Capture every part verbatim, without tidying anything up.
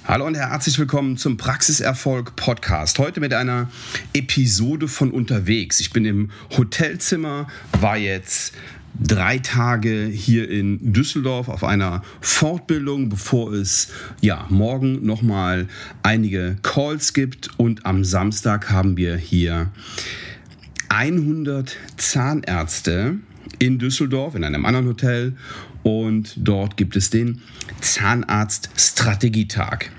Hallo und herzlich willkommen zum Praxiserfolg Podcast. Heute mit einer Episode von unterwegs. Ich bin im Hotelzimmer, war jetzt drei Tage hier in Düsseldorf auf einer Fortbildung, bevor es ja morgen nochmal einige Calls gibt. Und am Samstag haben wir hier hundert Zahnärzte in Düsseldorf in einem anderen Hotel. Und dort gibt es den Zahnarzt-Strategietag.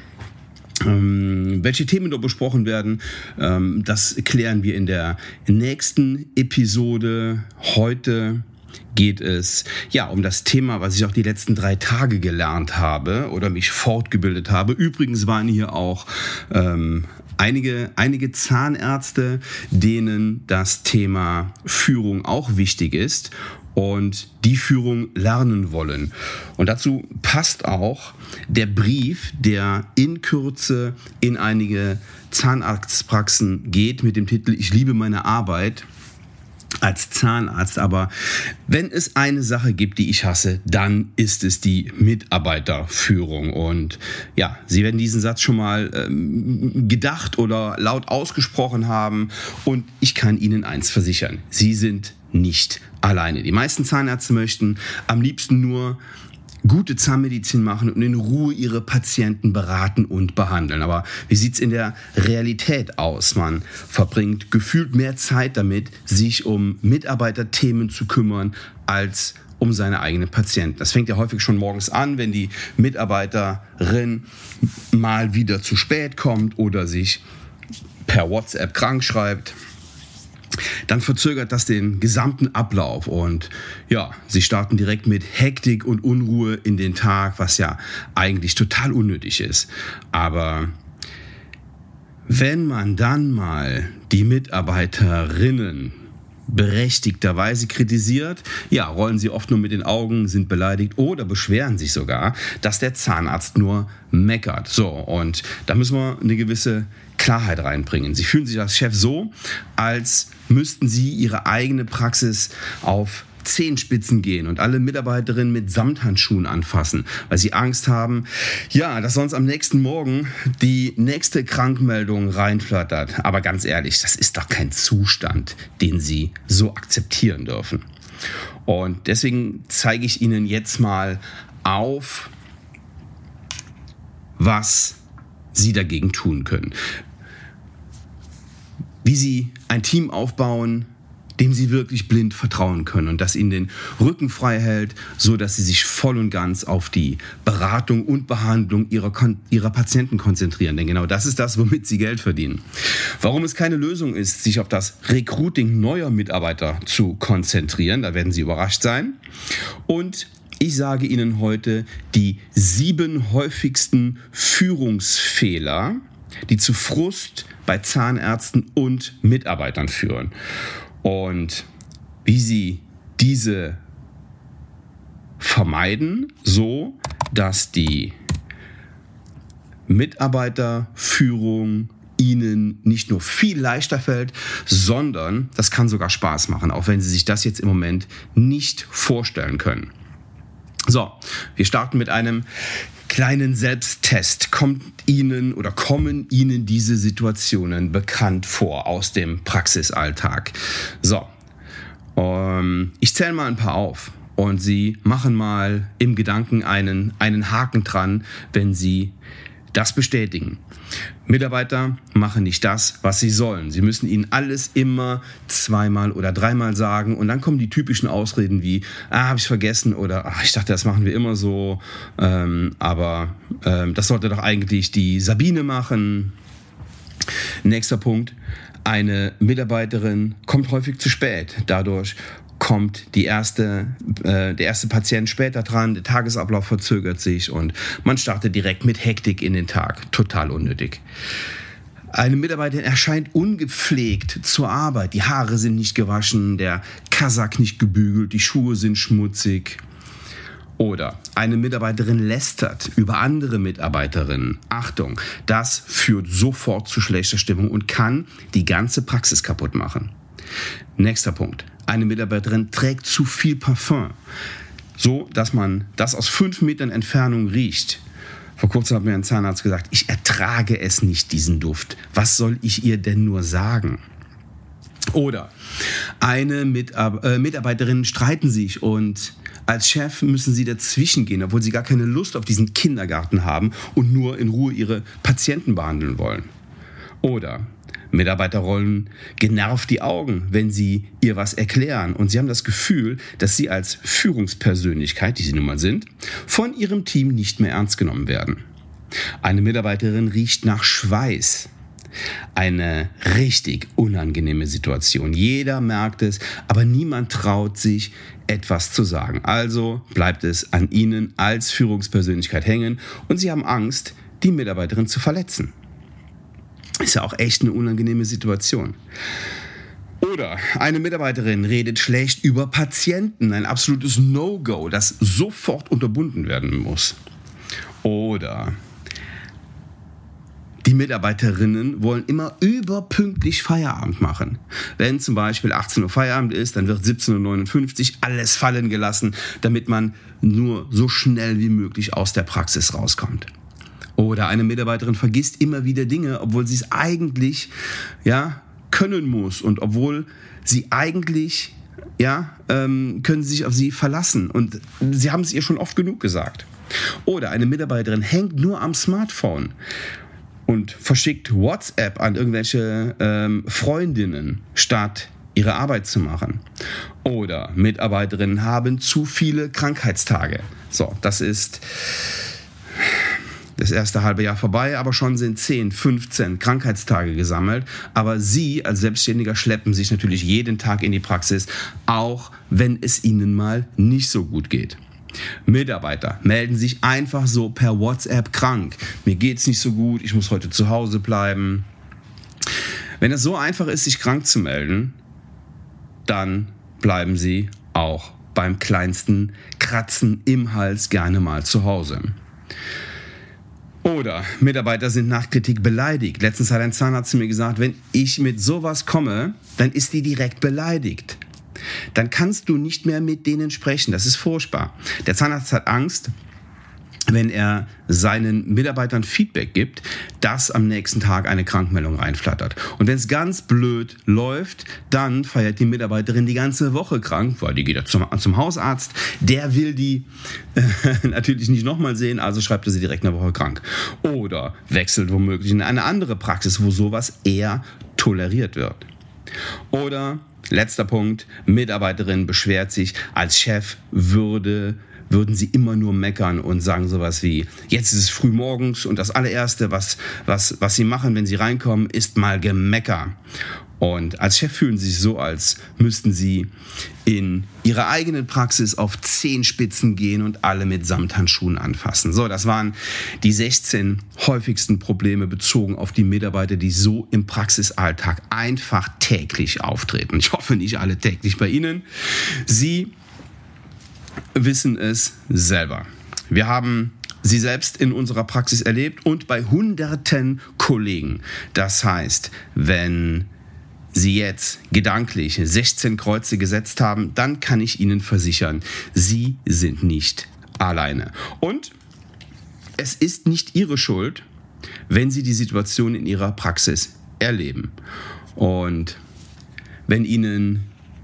Ähm, welche Themen dort besprochen werden, ähm, das klären wir in der nächsten Episode. Heute geht es ja um das Thema, was ich auch die letzten drei Tage gelernt habe oder mich fortgebildet habe. Übrigens waren hier auch ähm, einige, einige Zahnärzte, denen das Thema Führung auch wichtig ist und die Führung lernen wollen. Und dazu passt auch der Brief, der in Kürze in einige Zahnarztpraxen geht mit dem Titel „Ich liebe meine Arbeit als Zahnarzt“. Aber wenn es eine Sache gibt, die ich hasse, dann ist es die Mitarbeiterführung. Und ja, Sie werden diesen Satz schon mal ähm, gedacht oder laut ausgesprochen haben. Und ich kann Ihnen eins versichern: Sie sind nicht alleine. Die meisten Zahnärzte möchten am liebsten nur gute Zahnmedizin machen und in Ruhe ihre Patienten beraten und behandeln. Aber wie sieht es in der Realität aus? Man verbringt gefühlt mehr Zeit damit, sich um Mitarbeiterthemen zu kümmern, als um seine eigenen Patienten. Das fängt ja häufig schon morgens an, wenn die Mitarbeiterin mal wieder zu spät kommt oder sich per WhatsApp krank schreibt. Dann verzögert das den gesamten Ablauf und ja, sie starten direkt mit Hektik und Unruhe in den Tag, was ja eigentlich total unnötig ist. Aber wenn man dann mal die Mitarbeiterinnen berechtigterweise kritisiert, ja, rollen sie oft nur mit den Augen, sind beleidigt oder beschweren sich sogar, dass der Zahnarzt nur meckert. So, und da müssen wir eine gewisse Klarheit reinbringen. Sie fühlen sich als Chef so, als müssten sie ihre eigene Praxis auf Zehenspitzen gehen und alle Mitarbeiterinnen mit Samthandschuhen anfassen, weil sie Angst haben, ja, dass sonst am nächsten Morgen die nächste Krankmeldung reinflattert. Aber ganz ehrlich, das ist doch kein Zustand, den sie so akzeptieren dürfen. Und deswegen zeige ich Ihnen jetzt mal auf, was Sie dagegen tun können. Wie Sie ein Team aufbauen, dem Sie wirklich blind vertrauen können und das Ihnen den Rücken frei hält, so dass Sie sich voll und ganz auf die Beratung und Behandlung Ihrer, Ihrer Patienten konzentrieren. Denn genau das ist das, womit Sie Geld verdienen. Warum es keine Lösung ist, sich auf das Recruiting neuer Mitarbeiter zu konzentrieren, da werden Sie überrascht sein. Und ich sage Ihnen heute die sieben häufigsten Führungsfehler, die zu Frust bei Zahnärzten und Mitarbeitern führen. Und wie Sie diese vermeiden, so dass die Mitarbeiterführung Ihnen nicht nur viel leichter fällt, sondern das kann sogar Spaß machen, auch wenn Sie sich das jetzt im Moment nicht vorstellen können. So, wir starten mit einem kleinen Selbsttest. Kommt Ihnen oder kommen Ihnen diese Situationen bekannt vor aus dem Praxisalltag? So, ähm, ich zähle mal ein paar auf und Sie machen mal im Gedanken einen, einen Haken dran, wenn Sie das bestätigen. Mitarbeiter machen nicht das, was sie sollen. Sie müssen ihnen alles immer zweimal oder dreimal sagen und dann kommen die typischen Ausreden wie, ah, habe ich vergessen oder ach, ich dachte, das machen wir immer so, ähm, aber ähm, das sollte doch eigentlich die Sabine machen. Nächster Punkt, eine Mitarbeiterin kommt häufig zu spät. Dadurch kommt die erste, äh, der erste Patient später dran, der Tagesablauf verzögert sich und man startet direkt mit Hektik in den Tag. Total unnötig. Eine Mitarbeiterin erscheint ungepflegt zur Arbeit. Die Haare sind nicht gewaschen, der Kasak nicht gebügelt, die Schuhe sind schmutzig. Oder eine Mitarbeiterin lästert über andere Mitarbeiterinnen. Achtung, das führt sofort zu schlechter Stimmung und kann die ganze Praxis kaputt machen. Nächster Punkt. Eine Mitarbeiterin trägt zu viel Parfum, so dass man das aus fünf Metern Entfernung riecht. Vor kurzem hat mir ein Zahnarzt gesagt, ich ertrage es nicht, diesen Duft. Was soll ich ihr denn nur sagen? Oder eine Mitar- äh, Mitarbeiterin streiten sich und als Chef müssen sie dazwischen gehen, obwohl sie gar keine Lust auf diesen Kindergarten haben und nur in Ruhe ihre Patienten behandeln wollen. Oder Mitarbeiter rollen genervt die Augen, wenn sie ihr was erklären und sie haben das Gefühl, dass sie als Führungspersönlichkeit, die sie nun mal sind, von ihrem Team nicht mehr ernst genommen werden. Eine Mitarbeiterin riecht nach Schweiß. Eine richtig unangenehme Situation. Jeder merkt es, aber niemand traut sich, etwas zu sagen. Also bleibt es an Ihnen als Führungspersönlichkeit hängen und Sie haben Angst, die Mitarbeiterin zu verletzen. Ist ja auch echt eine unangenehme Situation. Oder eine Mitarbeiterin redet schlecht über Patienten. Ein absolutes No-Go, das sofort unterbunden werden muss. Oder die Mitarbeiterinnen wollen immer überpünktlich Feierabend machen. Wenn zum Beispiel achtzehn Uhr Feierabend ist, dann wird siebzehn Uhr neunundfünfzig alles fallen gelassen, damit man nur so schnell wie möglich aus der Praxis rauskommt. Oder eine Mitarbeiterin vergisst immer wieder Dinge, obwohl sie es eigentlich ja, können muss. Und obwohl sie eigentlich, ja, ähm, können sie sich auf sie verlassen. Und sie haben es ihr schon oft genug gesagt. Oder eine Mitarbeiterin hängt nur am Smartphone und verschickt WhatsApp an irgendwelche ähm, Freundinnen, statt ihre Arbeit zu machen. Oder Mitarbeiterinnen haben zu viele Krankheitstage. So, das ist das erste halbe Jahr vorbei, aber schon sind zehn, fünfzehn Krankheitstage gesammelt. Aber Sie als Selbstständiger schleppen sich natürlich jeden Tag in die Praxis, auch wenn es Ihnen mal nicht so gut geht. Mitarbeiter melden sich einfach so per WhatsApp krank. Mir geht's nicht so gut, ich muss heute zu Hause bleiben. Wenn es so einfach ist, sich krank zu melden, dann bleiben Sie auch beim kleinsten Kratzen im Hals gerne mal zu Hause. Oder Mitarbeiter sind nach Kritik beleidigt. Letztens hat ein Zahnarzt zu mir gesagt, wenn ich mit sowas komme, dann ist die direkt beleidigt. Dann kannst du nicht mehr mit denen sprechen. Das ist furchtbar. Der Zahnarzt hat Angst, wenn er seinen Mitarbeitern Feedback gibt, dass am nächsten Tag eine Krankmeldung reinflattert. Und wenn es ganz blöd läuft, dann feiert die Mitarbeiterin die ganze Woche krank, weil die geht ja zum, zum Hausarzt. Der will die äh, natürlich nicht nochmal sehen, also schreibt er sie direkt eine Woche krank. Oder wechselt womöglich in eine andere Praxis, wo sowas eher toleriert wird. Oder letzter Punkt, Mitarbeiterin beschwert sich, als Chef würde, würden sie immer nur meckern und sagen sowas wie, jetzt ist es früh morgens und das allererste, was, was, was sie machen, wenn sie reinkommen, ist mal Gemecker. Und als Chef fühlen sie sich so, als müssten sie in ihrer eigenen Praxis auf Zehenspitzen gehen und alle mit Samthandschuhen anfassen. So, das waren die sechzehn häufigsten Probleme bezogen auf die Mitarbeiter, die so im Praxisalltag einfach täglich auftreten. Ich hoffe nicht alle täglich bei Ihnen. Sie wissen es selber. Wir haben sie selbst in unserer Praxis erlebt und bei hunderten Kollegen. Das heißt, wenn Sie jetzt gedanklich sechzehn Kreuze gesetzt haben, dann kann ich Ihnen versichern, Sie sind nicht alleine. Und es ist nicht Ihre Schuld, wenn Sie die Situation in Ihrer Praxis erleben. Und wenn Ihnen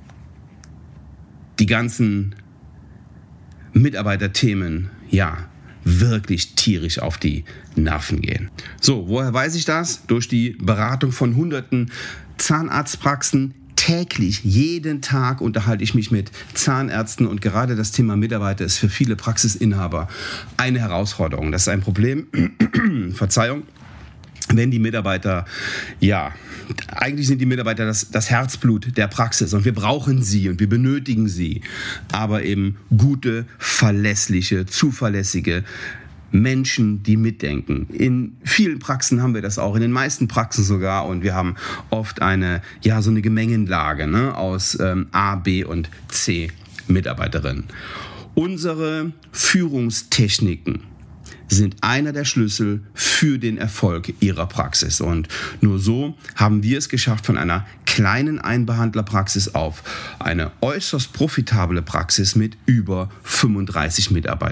die ganzen Mitarbeiterthemen, ja, wirklich tierisch auf die Nerven gehen. So, woher weiß ich das? Durch die Beratung von hunderten Zahnarztpraxen. Täglich, jeden Tag unterhalte ich mich mit Zahnärzten und gerade das Thema Mitarbeiter ist für viele Praxisinhaber eine Herausforderung. Das ist ein Problem, Verzeihung, wenn die Mitarbeiter, ja, eigentlich sind die Mitarbeiter das, das Herzblut der Praxis und wir brauchen sie und wir benötigen sie, aber eben gute, verlässliche, zuverlässige Menschen, die mitdenken. In vielen Praxen haben wir das auch, in den meisten Praxen sogar und wir haben oft eine, ja, so eine Gemengenlage, ne, aus ähm, A, B und C Mitarbeiterinnen. Unsere Führungstechniken sind einer der Schlüssel für den Erfolg Ihrer Praxis. Und nur so haben wir es geschafft, von einer kleinen Einbehandlerpraxis auf eine äußerst profitable Praxis mit über fünfunddreißig Mitarbeitern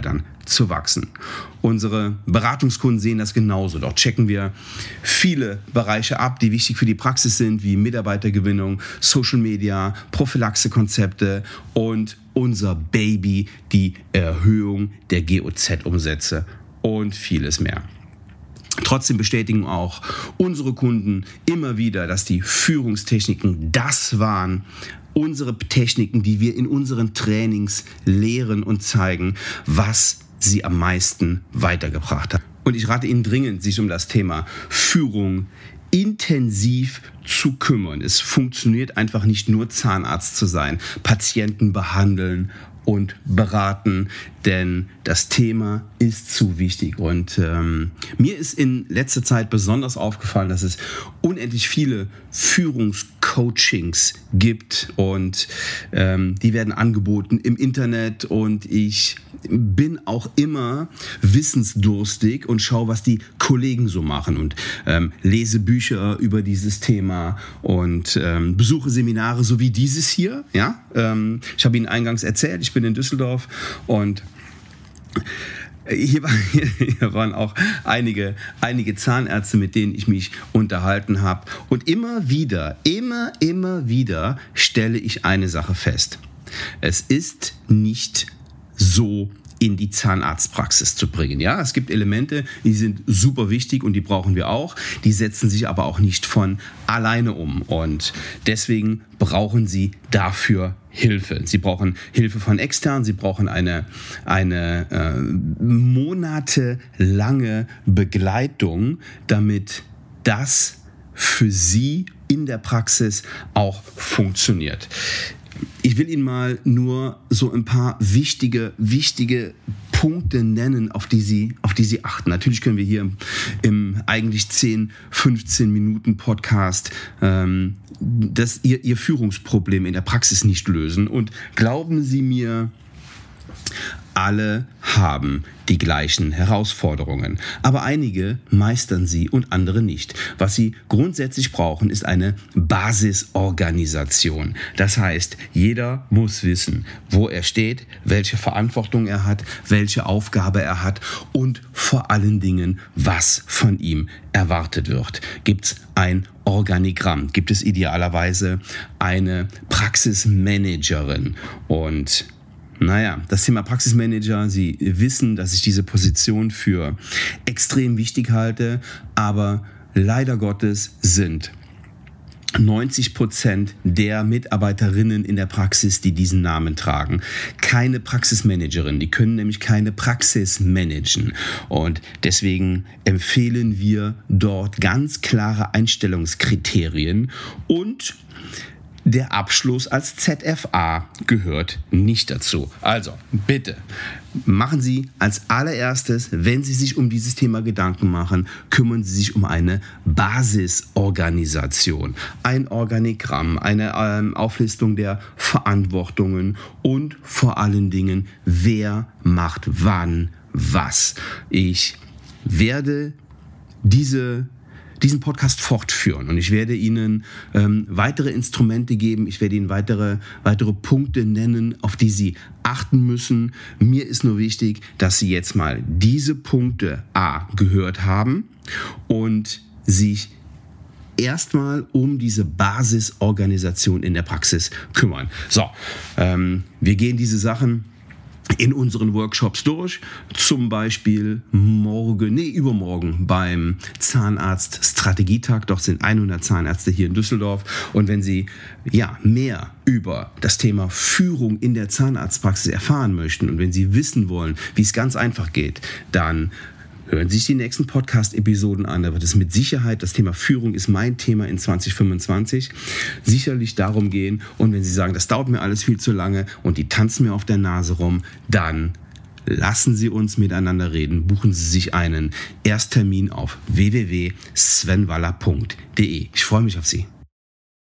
zu wachsen. Unsere Beratungskunden sehen das genauso. Dort checken wir viele Bereiche ab, die wichtig für die Praxis sind, wie Mitarbeitergewinnung, Social Media, Prophylaxekonzepte und unser Baby, die Erhöhung der G O Z-Umsätze und vieles mehr. Trotzdem bestätigen auch unsere Kunden immer wieder, dass die Führungstechniken das waren, unsere Techniken, die wir in unseren Trainings lehren und zeigen, was sie am meisten weitergebracht haben. Und ich rate Ihnen dringend, sich um das Thema Führung intensiv zu kümmern. Es funktioniert einfach nicht nur Zahnarzt zu sein, Patienten behandeln und beraten, denn das Thema ist zu wichtig. Und ähm, mir ist in letzter Zeit besonders aufgefallen, dass es unendlich viele Führungscoachings gibt und ähm, die werden angeboten im Internet und ich bin auch immer wissensdurstig und schaue, was die Kollegen so machen und ähm, lese Bücher über dieses Thema und ähm, besuche Seminare, so wie dieses hier. Ja? Ähm, ich habe Ihnen eingangs erzählt, ich bin in Düsseldorf und Hier, war, hier waren auch einige, einige Zahnärzte, mit denen ich mich unterhalten habe. Und immer wieder, immer, immer wieder stelle ich eine Sache fest. Es ist nicht so in die Zahnarztpraxis zu bringen. Ja, es gibt Elemente, die sind super wichtig und die brauchen wir auch. Die setzen sich aber auch nicht von alleine um. Und deswegen brauchen Sie dafür Hilfe. Sie brauchen Hilfe von extern, Sie brauchen eine, eine äh, monatelange Begleitung, damit das für Sie in der Praxis auch funktioniert. Ich will Ihnen mal nur so ein paar wichtige, wichtige Punkte nennen, auf die Sie, auf die Sie achten. Natürlich können wir hier im, im eigentlich zehn, fünfzehn Minuten Podcast ähm, das, ihr, ihr Führungsproblem in der Praxis nicht lösen. Und glauben Sie mir, alle haben die gleichen Herausforderungen, aber einige meistern sie und andere nicht. Was sie grundsätzlich brauchen, ist eine Basisorganisation. Das heißt, jeder muss wissen, wo er steht, welche Verantwortung er hat, welche Aufgabe er hat und vor allen Dingen, was von ihm erwartet wird. Gibt es ein Organigramm? Gibt es idealerweise eine Praxismanagerin? Und naja, das Thema Praxismanager, Sie wissen, dass ich diese Position für extrem wichtig halte, aber leider Gottes sind neunzig Prozent der Mitarbeiterinnen in der Praxis, die diesen Namen tragen, keine Praxismanagerin. Die können nämlich keine Praxis managen. Und deswegen empfehlen wir dort ganz klare Einstellungskriterien und der Abschluss als Z F A gehört nicht dazu. Also bitte machen Sie als allererstes, wenn Sie sich um dieses Thema Gedanken machen, kümmern Sie sich um eine Basisorganisation, ein Organigramm, eine ähm, Auflistung der Verantwortungen und vor allen Dingen, wer macht wann was. Ich werde diese diesen Podcast fortführen und ich werde Ihnen ähm, weitere Instrumente geben, ich werde Ihnen weitere, weitere Punkte nennen, auf die Sie achten müssen. Mir ist nur wichtig, dass Sie jetzt mal diese Punkte A gehört haben und sich erstmal um diese Basisorganisation in der Praxis kümmern. So, ähm, wir gehen diese Sachen in unseren Workshops durch, zum Beispiel morgen, nee, übermorgen beim Zahnarzt-Strategietag. Dort sind hundert Zahnärzte hier in Düsseldorf. Und wenn Sie ja mehr über das Thema Führung in der Zahnarztpraxis erfahren möchten und wenn Sie wissen wollen, wie es ganz einfach geht, dann hören Sie sich die nächsten Podcast-Episoden an. Da wird es mit Sicherheit, das Thema Führung ist mein Thema in zwanzig fünfundzwanzig, sicherlich darum gehen. Und wenn Sie sagen, das dauert mir alles viel zu lange und die tanzen mir auf der Nase rum, dann lassen Sie uns miteinander reden. Buchen Sie sich einen Ersttermin auf w w w punkt sven waller punkt d e. Ich freue mich auf Sie.